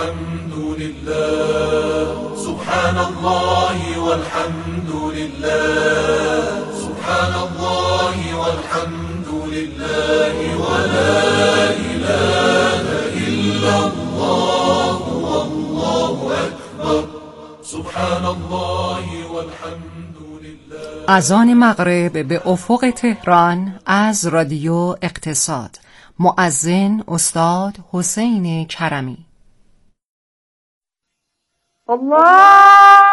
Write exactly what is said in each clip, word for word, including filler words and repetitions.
والحمد لله، سبحان الله والحمد لله، سبحان الله والحمد لله، ولا إله إلا الله والله أكبر، سبحان الله والحمد لله. اذان مغرب به افق تهران از رادیو اقتصاد. مؤذن استاد حسین کرمی. الله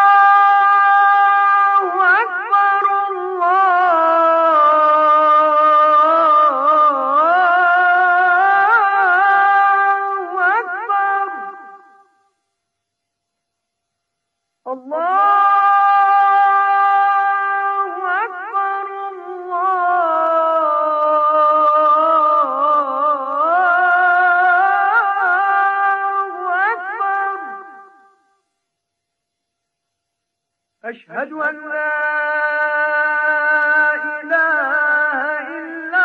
اکبر، الله اکبر، الله أشهد أن لا إله إلا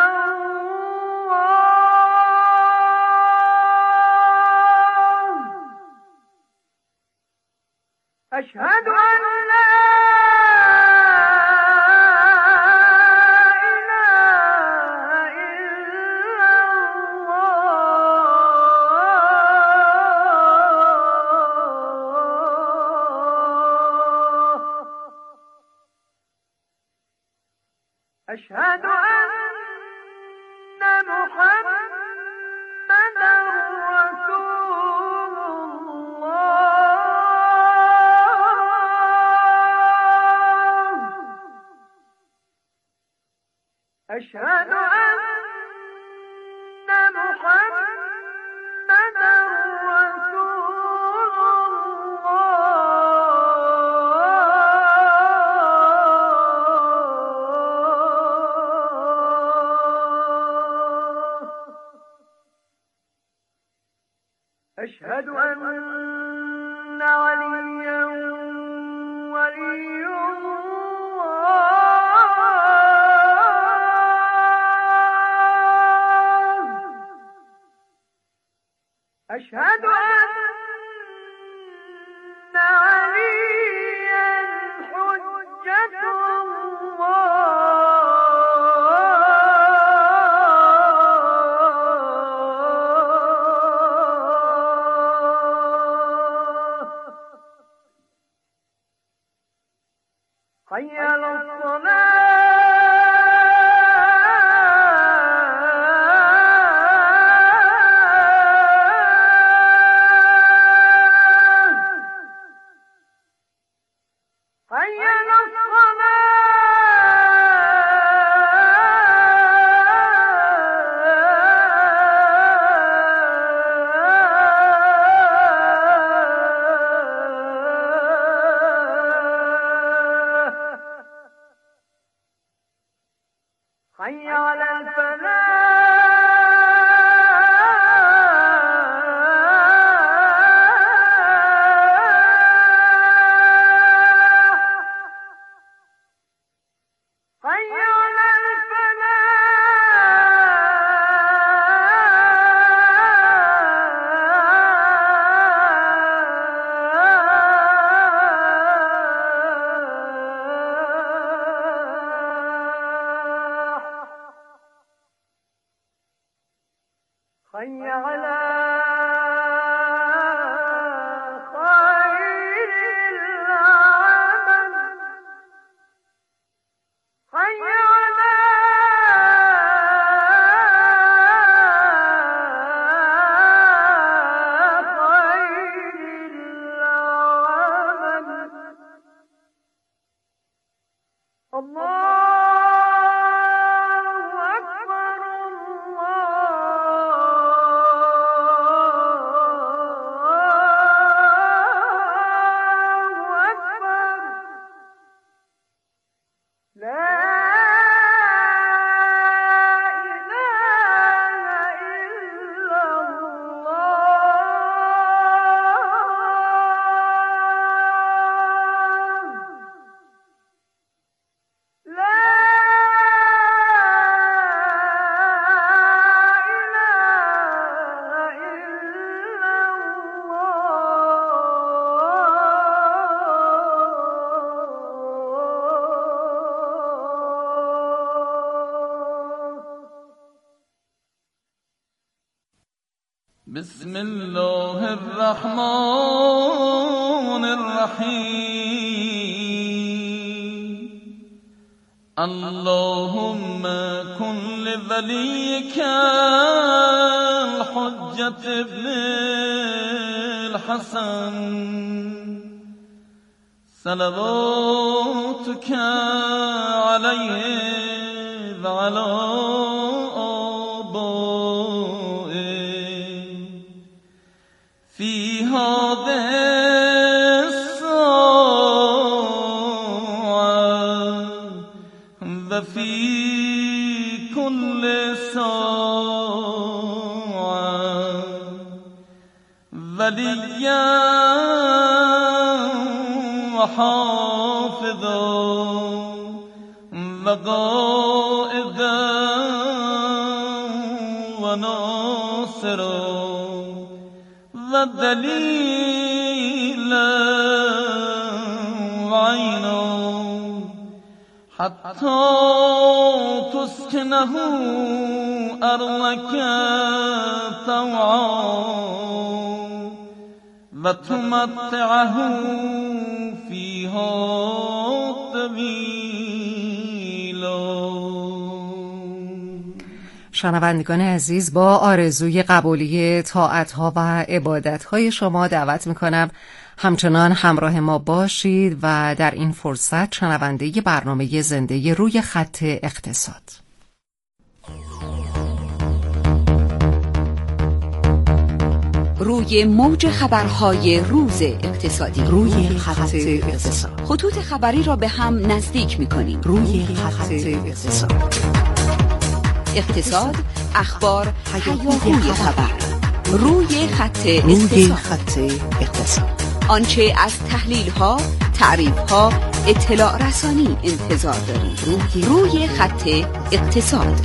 الله، أشهد أن لا إله إلا أشهد أن محمدا رسول الله، أشهد أن محمدا رسول أشهد أن عليا ولي الله، أشهد أن عليا حجة حي على الصلاة، حي على حي على الفلاح، حي على حي على خير العمل، حي على خير العمل. الله لا بسم الله الرحمن الرحیم اللهم کن لولیک الحجة ابن الحسن صلواتك علیه و علی في هذه الساعة وفي كل ساعة وليا وحافظا وقائدا وناصرا والدليل وعينا حتى تسكنه أرضك طوعا وتمتعه فيها طويلا. شنوندگان عزیز، با آرزوی قبولی طاعت‌ها و عبادت‌های شما دعوت می‌کنم همچنان همراه ما باشید و در این فرصت شنونده برنامه زنده روی خط اقتصاد. روی موج خبرهای روز اقتصادی، روی خط اقتصاد. خطوط خبری را به هم نزدیک می‌کنیم. روی خط اقتصاد. اقتصاد، اخبار، هیاهوی خبر. روی خط روی اقتصاد. خط اقتصاد. آنچه از تحلیل ها، تعریف ها، اطلاع رسانی انتظار دارید. روی, روی خط اقتصاد.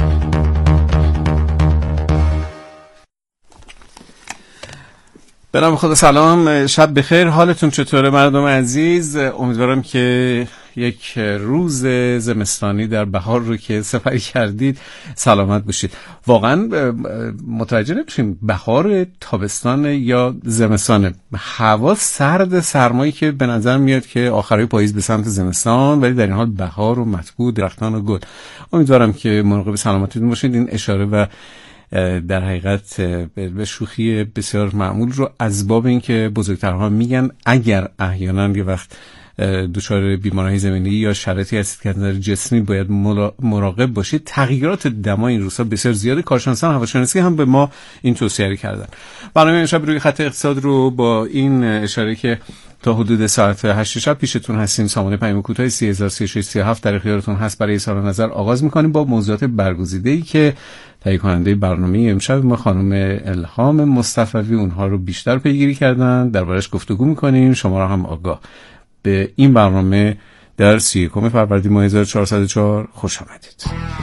به نام خدا سلام، شب بخیر. حالتون چطوره مردم عزیز؟ امیدوارم که یک روز زمستانی در بهار رو که سپری کردید سلامت باشید. واقعا متوجه نمیشیم بهار، تابستان یا زمستانه. هوا سرد، سرمایی که به نظر میاد که آخرای پاییز به سمت زمستان، ولی در این حال بهار و مطبوع، درختان و گل. امیدوارم که مراقب سلامتیتون باشید. این اشاره و در حقیقت به شوخی بسیار معمول رو از باب این که بزرگترها میگن اگر احیانا یه وقت دچار بیماری‌های زمینی یا شرایطی هستید که از نظر جسمی باید مراقب باشید، تغییرات دما این روزها بسیار زیاده. کارشناسان هواشناسی هم به ما این توصیه کردن. برنامه امشب روی خط اقتصاد رو با این اشاره که تا حدود ساعت هشت شب پیشتون هستیم. سامانه پیام کوتاه سه هزار و سیصد و شصت و هفت در اختیارتون هست برای اظهار نظر. آغاز می‌کنیم با موضوعات برگزیده‌ای که تهیه کننده برنامه امشب ما خانم الهام مصطفی اونها رو بیشتر پیگیری کردن، دربارش گفتگو می‌کنیم. شما را هم آگاه به این برنامه در سی و یکم فروردین ماه هزار و چهارصد و چهار خوش آمدید.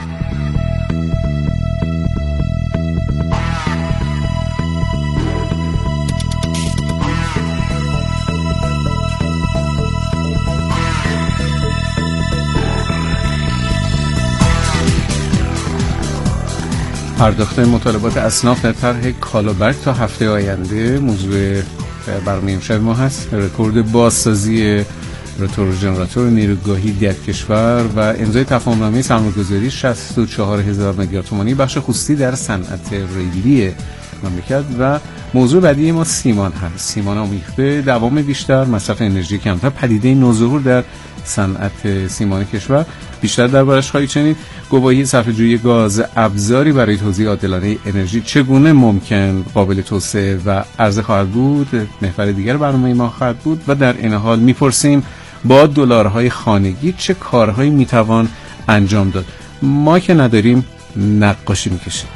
پرداخت مطالبات اصناف در طرح کالابرگ تا هفته آینده موضوع برنامه امشب ما هست. رکورد بازسازی روتور ژنراتور نیروگاهی در کشور و امضای تفاهمنامه سرمایه‌گذاری شصت و چهار هزار میلیارد تومانی بخش خصوصی در صنعت ریلی مملکت. و موضوع بعدی ما سیمان هست. سیمان آمیخته، دوام بیشتر، مصرف انرژی کمتر، پدیده نوظهور در صنعت سیمان کشور. بیشتر دربارش خواهید شنید. گواهی صرفه‌جویی گاز ابزاری برای توزیع عادلانه انرژی چگونه ممکن قابل توسعه و عرضه خواهد بود، محور دیگر برنامه ما خواهد بود. و در این حال میپرسیم با دلارهای خانگی چه کارهایی میتوان انجام داد. ما که نداریم نقاشی میکشیم.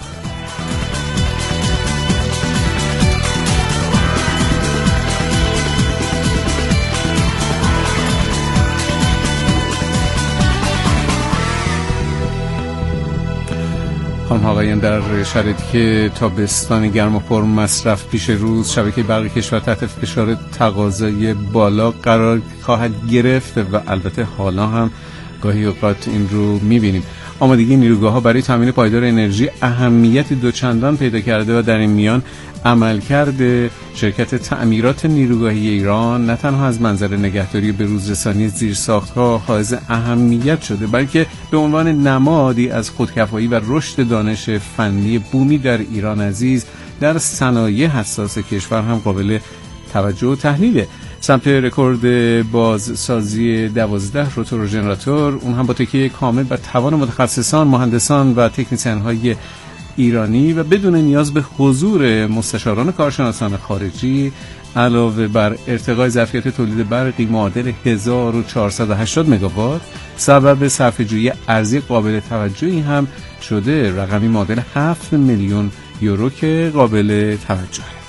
خانم آقایان، در شرایطی که تابستان گرم و پر مصرف پیش روز، شبکه برق کشور تحت فشار تقاضای بالا قرار خواهد گرفت و البته حالا هم گاهی اوقات این رو می‌بینیم. آمادگی نیروگاه‌ها برای تامین پایدار انرژی اهمیت دوچندان پیدا کرده و در این میان عملکرد شرکت تعمیرات نیروگاهی ایران نه تنها از منظر نگهداری بروزرسانی زیرساخت‌ها حائز اهمیت شده، بلکه به عنوان نمادی از خودکفایی و رشد دانش فنی بومی در ایران عزیز در صنایع حساس کشور هم قابل توجه و تحلیله. سمت رکورد بازسازی دوازده روتور ژنراتور، اون هم با تکیه کامل بر توان متخصصان، مهندسان و تکنسین‌های ایرانی و بدون نیاز به حضور مستشاران کارشناسان خارجی، علاوه بر ارتقای ظرفیت تولید برقی معادل هزار و چهارصد و هشتاد مگاوات، سبب صرفه‌جویی ارزی قابل توجهی هم شده، رقمی معادل هفت میلیون یورو که قابل توجهه.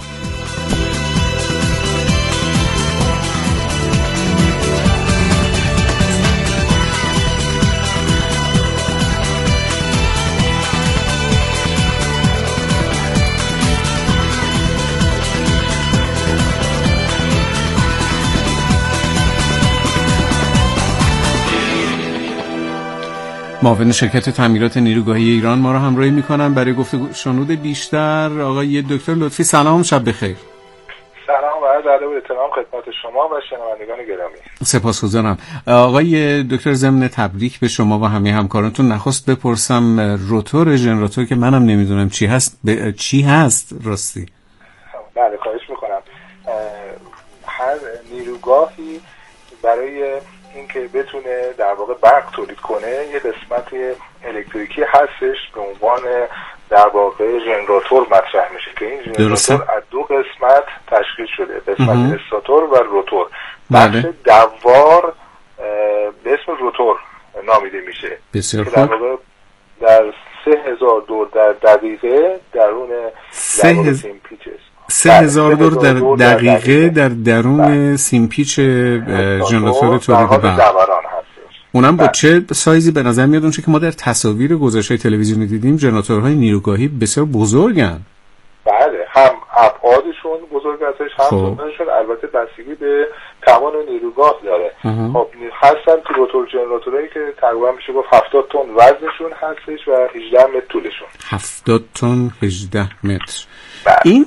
معاون شرکت تعمیرات نیروگاهی ایران ما را همراهی می‌کنن برای گفتگو شنود بیشتر. آقای دکتر لطفی سلام، شب بخیر. سلام و عرض ادب و احترام خدمت شما و شنوندگان گرامی. سپاسگزارم. آقای دکتر، ضمن تبریک به شما و همه همکارانتون نخست بپرسم روتور ژنراتور که منم نمیدونم چی هست ب... چی هست راستی؟ بله خواهش میکنم. هر نیروگاهی برای اینکه بتونه در واقع برق تولید کنه یه قسمت الکتریکی هستش به عنوان در واقع ژنراتور مطرح میشه که این ژنراتور از دو قسمت تشکیل شده، قسمت استاتور و روتور. بخش دوار به اسم روتور نامیده میشه. بسیار خوب. در واقع در سه هزار دور در دقیقه درون سه هزار سه هزار دور در دقیقه در درون سیمپیچ ژنراتور تولید برق. اونم با چه سایزی به نظر میاد؟ اونچه که ما در تصاویر گزارش‌های تلویزیونی دیدیم ژنراتورهای نیروگاهی بسیار بزرگن. بله، هم ابعادشون بزرگ هستش، هم طولشون البته بستگی به توان نیروگاه داره. خب هستن که روتور ژنراتورایی که تقریبا میشه گفت هفتاد تن وزنشون هستش و هجده متر طولشون. هفتاد تن هجده متر. بله. این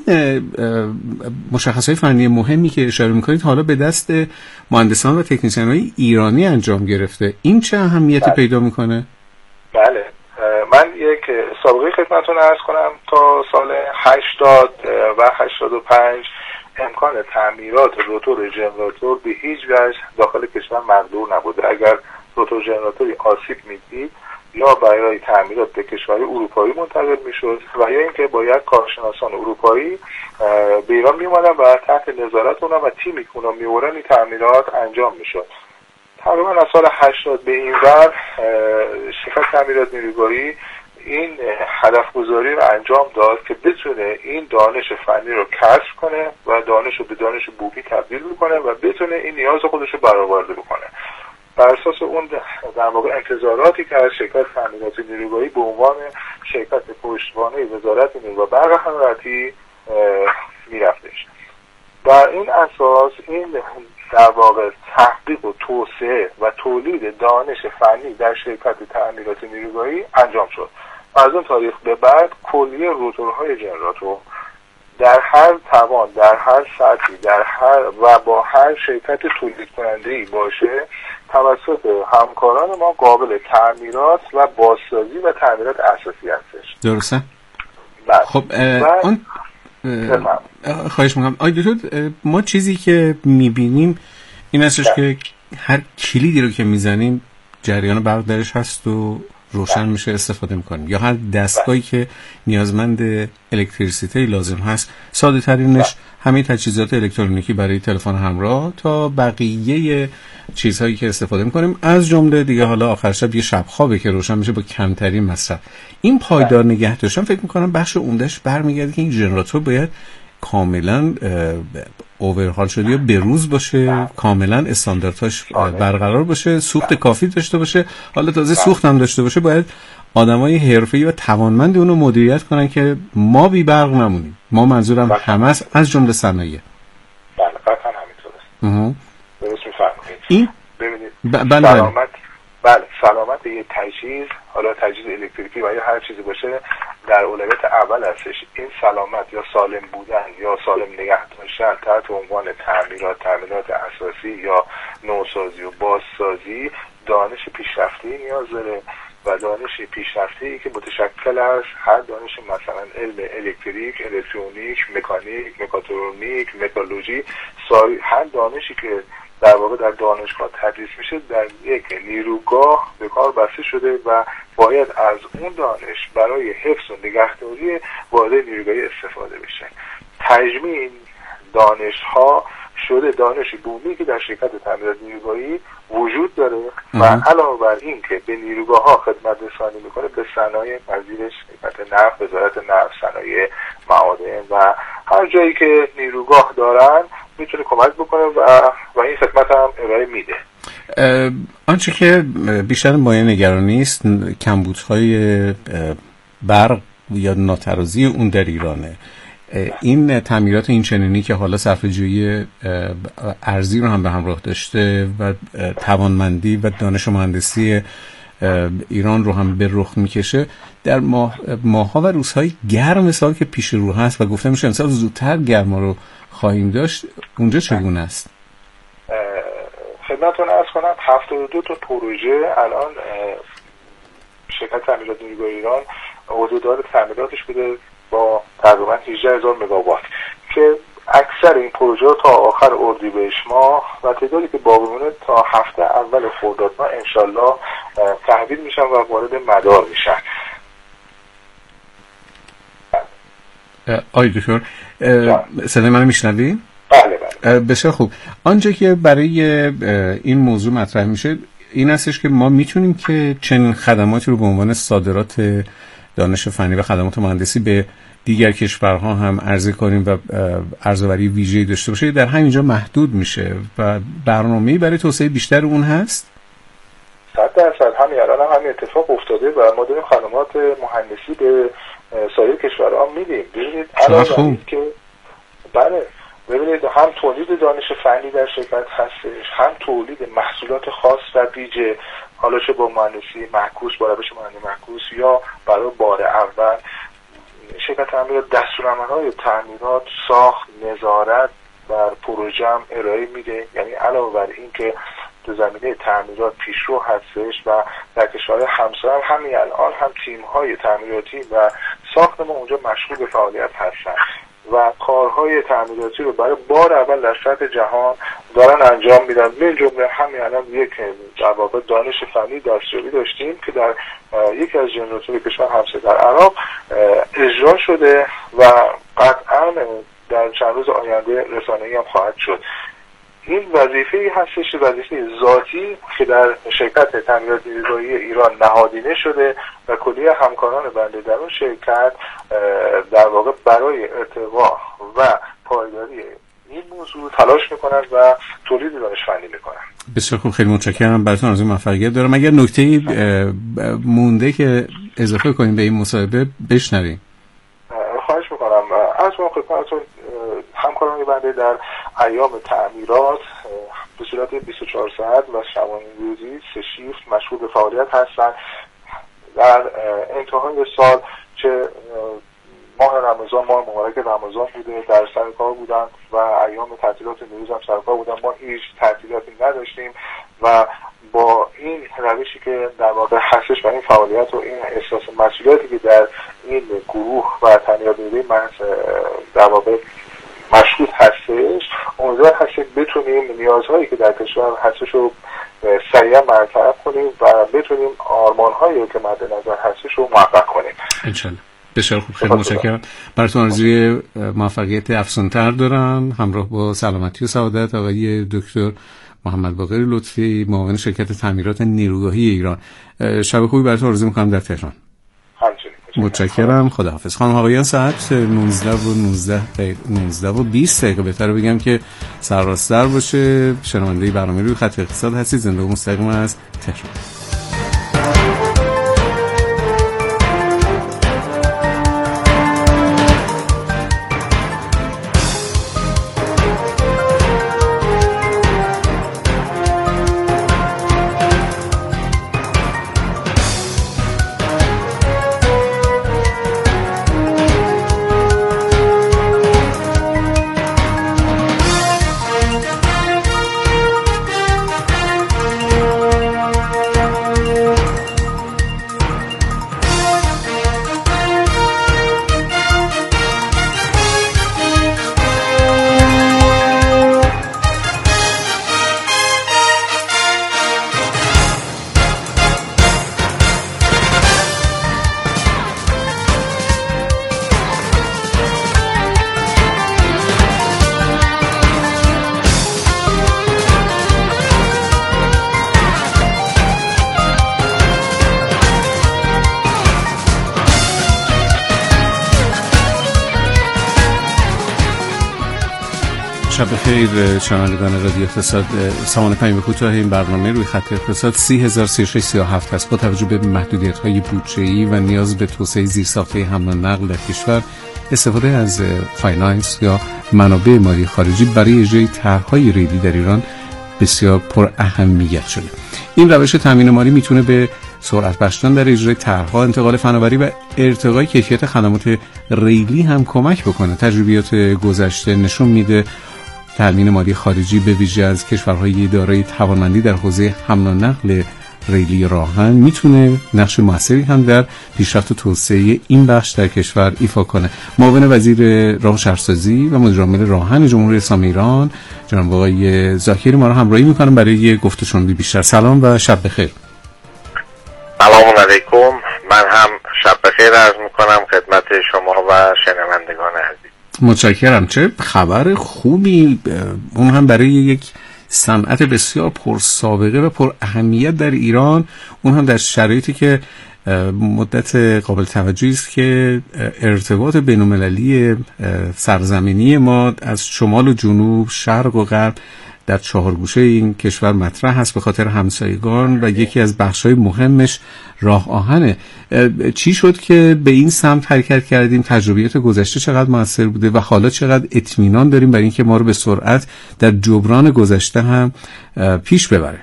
مشخصات فنی مهمی که اشاره میکنید حالا به دست مهندسان و تکنسین‌های ایرانی انجام گرفته، این چه اهمیتی بله. پیدا میکنه؟ بله، من یک سابقه خدمتتون عرض کنم. تا سال هشتاد و هشتاد و پنج امکان تعمیرات روتور ژنراتور به هیچ وجه داخل کشور مقدور نبوده. اگر روتور ژنراتوری آسیب میدید یا برای تعمیرات به کشور اروپایی منتقل میشد و یا اینکه باید کارشناسان اروپایی به ایران میومدن و تحت نظارت اونا و تیمی که اونا میورن این تعمیرات انجام میشد. تقریبا از سال هشتاد به این ور شرکت تعمیرات نیروگاهی این هدف گذاری رو انجام داد که بتونه این دانش فنی رو کسب کنه و دانش رو به دانش بومی تبدیل بکنه و بتونه این نیاز خودش رو برآورده بکنه. بر اساس اون در واقع انتظاراتی که از شرکت تعمیرات نیروگاهی به عنوان شرکت پشتوانه وزارت نیرو و برق حرارتی میرفتش. بر این اساس این در واقع تحقیق و توسعه و تولید دانش فنی در شرکت تعمیرات نیروگاهی انجام شد. از اون تاریخ به بعد کلیه روتورهای ژنراتور در هر توان، در هر سطحی، در هر و با هر شرکت تولید کننده‌ای باشه توسط همکاران ما قابل تعمیرات و بازسازی و تعمیرات اساسی هستش. درسته؟ بله. خب اون خواهش میکنم آقای دکتر، ما چیزی که میبینیم این هستش که هر کلیدی رو که میزنیم جریان برق درش هست و روشن میشه، استفاده میکنیم، یا هر دستگاهی که نیازمند الکتریسیته لازم هست، ساده ترینش همه تجهیزات الکترونیکی برای تلفن همراه تا بقیه چیزهایی که استفاده میکنیم، از جمله دیگه حالا آخر شب یه شب خوابه که روشن میشه با کمترین مصرف. این پایدار نگه داشتن فکر میکنم بخش عمدهش برمیگرده که این ژنراتور باید کاملا اوورهال شده یا بروز باشه، کاملا استانداردهاش برقرار باشه، سوخت کافی داشته باشه. حالا تازه سوخت هم داشته باشه باید آدمای حرفه‌ای و توانمند اونو مدیریت کنن که ما بی برق نمونیم. ما منظورم همه است، از جمله صنایع. بله قطعا همینطوره. درست می‌فرمایید. این ببینید ب- بله سلامت بله سلامت یک تجهیز، حالا تجهیز الکتریکی و یا هر چیزی باشه، در اولویت اول هستش. این سلامت یا سالم بودن یا سالم نگه داشتن تحت عنوان تعمیرات، تامینات اساسی یا نوسازی و بازسازی دانش پیشرفته نیاز داره و دانش پیشرفته که متشکل از هر دانش مثلا علم الکتریک، الکترونیک، مکانیک، مکاترونیک، متالورژی، هر دانشی که در واقع در دانشگاه تدریس میشه در یک نیروگاه به کار بسته شده و باید از اون دانش برای حفظ و نگهداری وارد نیروگاهی استفاده بشه. تجمیع دانش ها شده دانش بومی که در شرکت تعمیرات نیروگاهی وجود داره و علاوه بر این که به نیروگاه ها خدمت رسانی میکنه به صنایع پذیرش، شرکت نفت، وزارت نفت، صنایع معادن و هر جایی که نیروگاه دارن میتونه کمک بکنه و و این خدمت هم ارائه میده. آنچه که بیشتر مایه نگرانی است کمبودهای برق یا ناترازی اون در ایرانه. این تعمیرات این چنینی که حالا صرفه‌جویی ارزی رو هم به همراه داشته و توانمندی و دانش مهندسی ایران رو هم به رخ میکشه در ماه ماه‌ها و روزهای گرم سال که پیش رو هست و گفته میشه امسال زودتر گرما رو خواهیم داشت، اونجا چگونه است؟ خدمتتون عرض کنم هفتاد و دو تا پروژه الان شرکت تعمیرات نیروگاه ایران عهدهدار تعمیراتش بوده با تقریبا هجده هزار مگاوات که اکثر این پروژه تا آخر اردیبهشت ماه و تعدادی که باقی مونده تا هفته اول خرداد ماه انشالله تحویل میشن و وارد مدار میشن. آی دکتر صدای منو میشنوی؟ بله بله. بسیار خوب. آنجا که برای این موضوع مطرح میشه این هستش که ما میتونیم که چنین خدماتی رو به عنوان صادرات دانش فنی و خدمات مهندسی به دیگر کشورها هم عرضه کنیم و ارزآوری ویژه‌ای داشته باشه، در همینجا محدود میشه و برنامه‌ای برای توسعه بیشتر اون هست؟ صد درصد همین الان هم همین اتفاق افتاده و ما داریم خدمات مهندسی به سایر کشورها میدیم. ببینید علاوه که بله ببینید هم تولید دانش فنی در شرکت هستش، هم تولید محصولات خاص و ویژه، حالا چه با مهندسی معکوس، با روش مهندسی معکوس یا برای بار اول شرکت تعمیرات دستورالعمل‌های تعمیرات، ساخت، نظارت بر پروژه هم ارائه میده. یعنی علاوه بر این که تو زمینه تعمیرات پیشرو هستش و در کشورهای همسایه هم همین الان هم تیم‌های تعمیراتی و ساخت ما اونجا مشغول به فعالیت هستن و کارهای تعمیراتی رو برای بار اول در سطح جهان دارن انجام میدن. من جمله همین الان یک در واقع دانش فنی دستیابی داشتیم که در یکی از ژنراتورهای کشور همسایه در عراق اجرا شده و قطعا در چند روز آینده رسانه‌ای هم خواهد شد. این وظیفه‌ای هستش، وظیفه ذاتی که در شرکت تعمیرات نیروگاهی ایران نهادینه شده و کلیه همکاران بنده در اون شرکت در واقع برای ارتقا و پایداری این موضوع تلاش میکنن و تولید دانش فنی میکنن. بسیار خوب، خیلی متشکرم، براتون آرزوی موفقیت دارم. اگر نکته‌ای مونده که اضافه کنیم به این مصاحبه بشنویم. خواهش میکنم. از ما خدمتتون همکاران بنده در ایام تعمیرات به صورت بیست و چهار ساعت و شبانه روزی سه شیفت مشغول به فعالیت هستند. در انتهای سال چه ماه رمضان، ماه مبارک رمضان بوده، در سر کار بودن و ایام تعطیلات نوروز هم سر کار بودن. ما هیچ تعطیلاتی نداشتیم و با این روشی که در واقع هستش و این فعالیت و این احساس مسئولیتی که در این گروه و تعمیرات نیروگاهی من در واقع مشغول هستش، امیدوار هستیم بتونیم نیازهایی که در کشور هستش رو سریعا برطرف کنیم و بتونیم آرمان‌هایی که مد نظر هستش رو محقق کنیم انشالله. بسیار خوب، خیلی متشکرم. براتون آرزوی موفقیت افزون‌تر دارم. همراه با سلامتی و سعادت آقای دکتر محمد باقر لطفی، معاون شرکت تعمیرات نیروگاهی ایران. شب خوبی براتون آرزو می‌کنم در تهران. همچنین. متشکرم. خداحافظ. خانم آقایان، ساعت نوزده و نوزده دقیقه نوزده و بیست دقیقه بهتره بگم که سرراست‌تر باشه. شنونده برنامه روی خط اقتصاد هستید، زنده و مستقیم از تهران. شب بخیر شنوندگان رادیو اقتصاد. سامان پیام کوتاه این برنامه روی خط اقتصاد سی هزار سی و شش سی و هفت است. با توجه به محدودیت‌های بودجه‌ای و نیاز به توسعه زیرساخت‌های حمل و نقل در کشور، استفاده از فایننس یا منابع مالی خارجی برای اجرای طرح‌های ریلی در ایران بسیار پر اهمیت شده. این روش تامین مالی میتونه به سرعت بخشیدن در اجرای طرح‌ها، انتقال فناوری و ارتقای کیفیت خدمات ریلی هم کمک بکنه. تجربیات گذشته نشون میده تامین مالی خارجی به ویژه از کشورهای دارای توانمندی در حوزه حمل و نقل ریلی راهن میتونه نقش موثری هم در پیشرفت و توسعه این بخش در کشور ایفا کنه. معاون وزیر راه و شهرسازی و مدیر عامل راهن جمهوری اسلامی ایران جناب آقای زاکری ما را همراهی میکنم برای گفتگوی بیشتر. سلام و شب بخیر. سلام علیکم. من هم شب بخیر عرض میکنم خدمت شما و شنوندگان عزیز. متشکرم. چه خبر خوبی، اون هم برای یک صنعت بسیار پر سابقه و پر اهمیت در ایران، اون هم در شرایطی که مدت قابل توجهی است که ارتباط بین‌المللی سرزمینی ما از شمال و جنوب، شرق و غرب در چهار گوشه این کشور مطرح هست به خاطر همسایگان و یکی از بخش‌های مهمش راه آهنه. چی شد که به این سمت حرکت کردیم؟ تجربیات گذشته چقدر موثر بوده و حالا چقدر اطمینان داریم برای اینکه ما رو به سرعت در جبران گذشته هم پیش ببره؟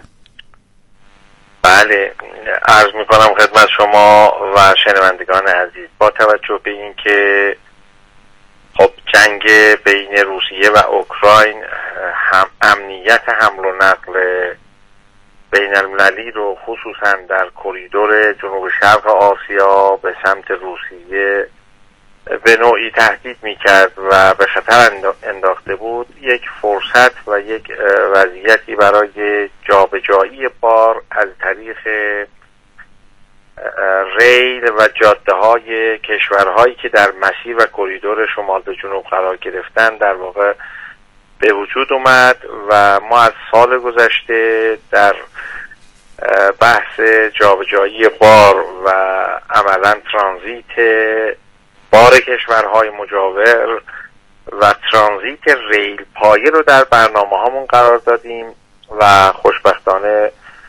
بله، عرض میکنم خدمت شما و شنوندگان عزیز، با توجه به اینکه خب جنگ بین روسیه و اوکراین هم امنیت حمل و نقل بین المللی رو خصوصا در کریدور جنوب شرق آسیا به سمت روسیه به نوعی تهدید میکرد و به خطر انداخته بود، یک فرصت و یک وضعیتی برای جابجایی بار از طریق ریل و جاده های کشورهایی که در مسیر و کریدور شمال به جنوب قرار گرفتن در واقع به وجود اومد و ما از سال گذشته در بحث جابجایی بار و عملا ترانزیت بار کشورهای مجاور و ترانزیت ریل پایه رو در برنامه هامون قرار دادیم و خوشبختانه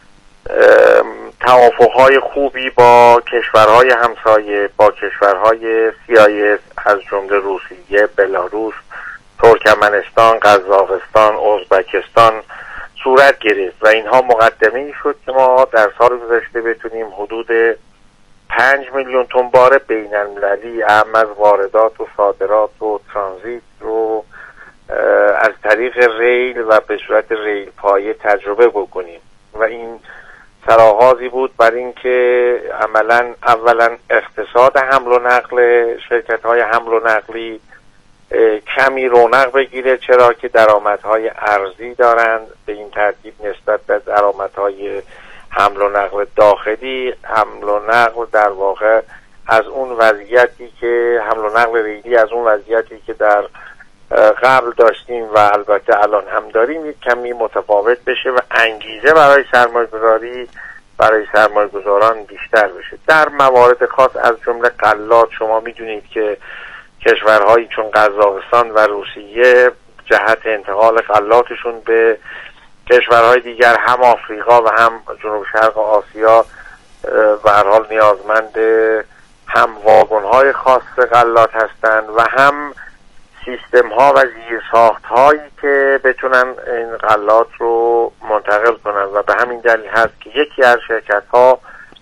توافقهای خوبی با کشورهای همسایه، با کشورهای سی آی اس از جمله روسیه، بلاروس، ترکمنستان، قزاقستان، ازبکستان صورت گرفت و اینها مقدمه‌ای شد که ما در سال گذشته بتونیم حدود پنج میلیون تن بار بین المللی اهم از واردات و صادرات و ترانزیت رو از طریق ریل و به صورت ریل پایه تجربه بکنیم و این سرآغازی بود بر اینکه عملا اولا اقتصاد حمل و نقل شرکت‌های حمل و نقلی کمی رونق بگیره، چرا که درآمدهای ارزی دارند. به این ترتیب نسبت به درآمدهای حمل و نقل داخلی، حمل و نقل در واقع از اون وضعیتی که حمل و نقل ریلی از اون وضعیتی که در قبل داشتیم و البته الان هم داریم یک کمی متفاوت بشه و انگیزه برای سرمایه‌گذاری برای سرمایه‌گذاران بیشتر بشه. در موارد خاص از جمله غلات، شما میدونید که کشورهایی چون قزاقستان و روسیه جهت انتقال غلاتشون به کشورهای دیگر هم آفریقا و هم جنوب شرق آسیا به هر حال نیازمند هم واگن‌های خاص غلات هستند و هم سیستم ها و زیرساخت هایی که بتونن این غلات رو منتقل کنن و به همین دلیل هست که یکی از شرکت ها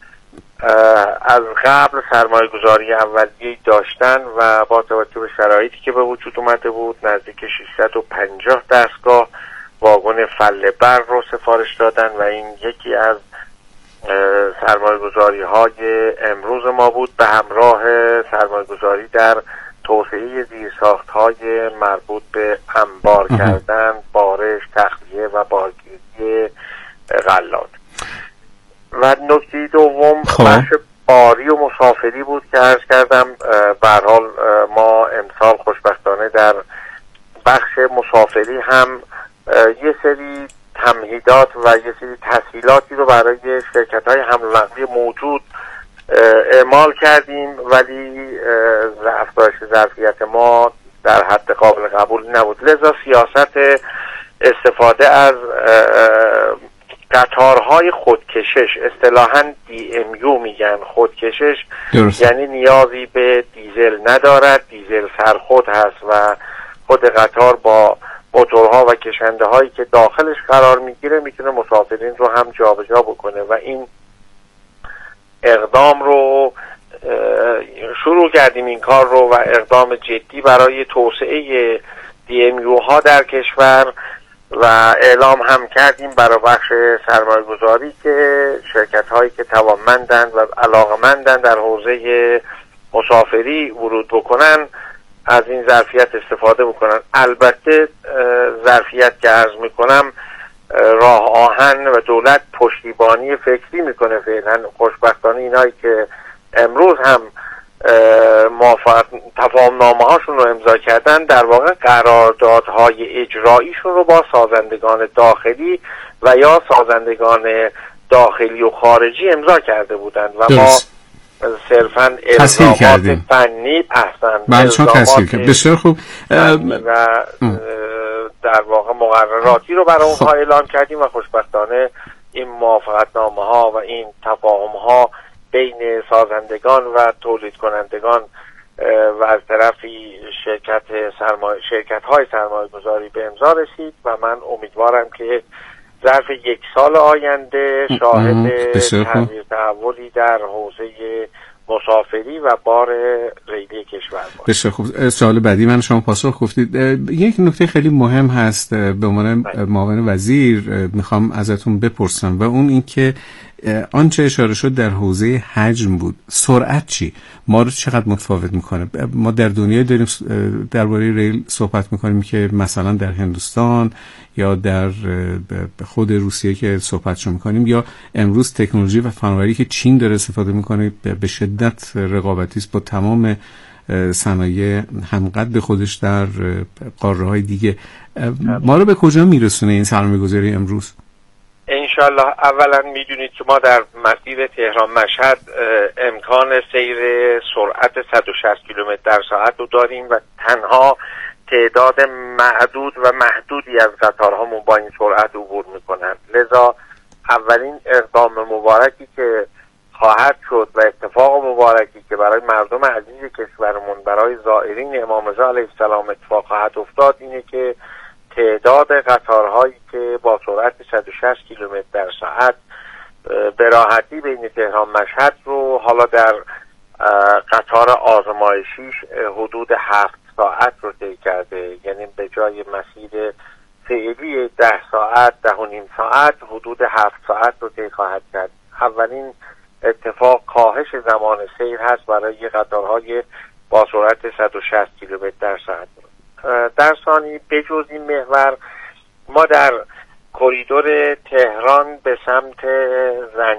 از قبل سرمایه گذاری اولیه‌ای داشتن و با توجه به شرایطی که به وجود اومده بود نزدیک ششصد و پنجاه دستگاه واگن فله برق رو سفارش دادن و این یکی از سرمایه گذاری های امروز ما بود به همراه سرمایه گذاری در توسعه زیرساخت های مربوط به انبار کردن، بارش، تخلیه و بارگیری غلات. و نکته دوم بخش باری و مسافری بود که عرض کردم. به هر حال ما امسال خوشبختانه در بخش مسافری هم یه سری تمهیدات و یه سری تسهیلاتی رو برای شرکت‌های حمل و نقلی موجود اعمال کردیم، ولی افزایش ظرفیت ما در حد قابل قبول نبود. لذا سیاست استفاده از قطارهای خودکشش، اصطلاحاً دی ام یو میگن خودکشش، درست. یعنی نیازی به دیزل ندارد، دیزل سرخود هست و خود قطار با موتورها و کشنده هایی که داخلش قرار میگیره میتونه مسافرین رو هم جابجا بکنه و این اقدام رو شروع کردیم این کار رو و اقدام جدی برای توسعه دی ام یو ها در کشور و اعلام هم کردیم برای بخش سرمایه گذاری که شرکت هایی که توانمندند و علاقمندند در حوزه مسافری ورود بکنن از این ظرفیت استفاده بکنن. البته ظرفیت که عرض میکنم راه آهن و دولت پشتیبانی فکری میکنه فعلا. خوشبختانه اینایی که امروز هم موافقت تفاهمنامه هاشون رو امضا کردن در واقع قراردادهای اجراییشون رو با سازندگان داخلی و یا سازندگان داخلی و خارجی امضا کرده بودند و ما صرفا الزامات فنی احسن بله چون تسهیل کردیم. بسیار خوب و در واقع مقرراتی رو برای اونها اعلام کردیم و خوشبختانه این موافقتنامه ها و این تفاهم ها بین سازندگان و تولید کنندگان و از طرفی شرکت سرمایه شرکت های سرمایه گذاری به امضا رسید و من امیدوارم که ظرف یک سال آینده شاهد تغییر تحولی در حوزه مسافری و بار ریلی کشور باشیم. بسیار خوب. سوال بعدی من شما پاسخ گفتید. یک نکته خیلی مهم هست به عنوان معاون وزیر میخوام ازتون بپرسم و اون این که آنچه اشاره شد در حوزه حجم بود. سرعت چی؟ ما رو چقدر متفاوت میکنه؟ ما در دنیا داریم درباره ریل صحبت میکنیم که مثلا در هندوستان یا در خود روسیه که صحبتشو میکنیم یا امروز تکنولوژی و فناوری که چین داره استفاده میکنه به شدت رقابتی است با تمام صنایع همقد خودش در قاره های دیگه. ما رو به کجا میرسونه این سرمایه‌گذاری امروز؟ انشالله اولا میدونید که ما در مسیر تهران مشهد امکان سیر سرعت صد و شصت کیلومتر در ساعت رو داریم و تنها تعداد معدود و محدودی از قطارها با این سرعت عبور میکنند. لذا اولین اقدام مبارکی که خواهد شد و اتفاق مبارکی که برای مردم عزیز کشورمون، برای زائرین امام رضا علیه السلام اتفاق خواهد افتاد اینه که تعداد قطارهایی که با سرعت صد و شصت کیلومتر در ساعت به راحتی بین تهران مشهد رو حالا در قطار آزمایشیش حدود هفت ساعت رو طی کرده، یعنی به جای مسیر فعلی ده ساعت ده و نیم ساعت حدود هفت ساعت رو طی خواهد کرد. اولین اتفاق کاهش زمان سیر هست برای قطارهای با سرعت صد و شصت کیلومتر در ساعت. در ثانی بجز این محور ما در کریدور تهران به سمت زنجان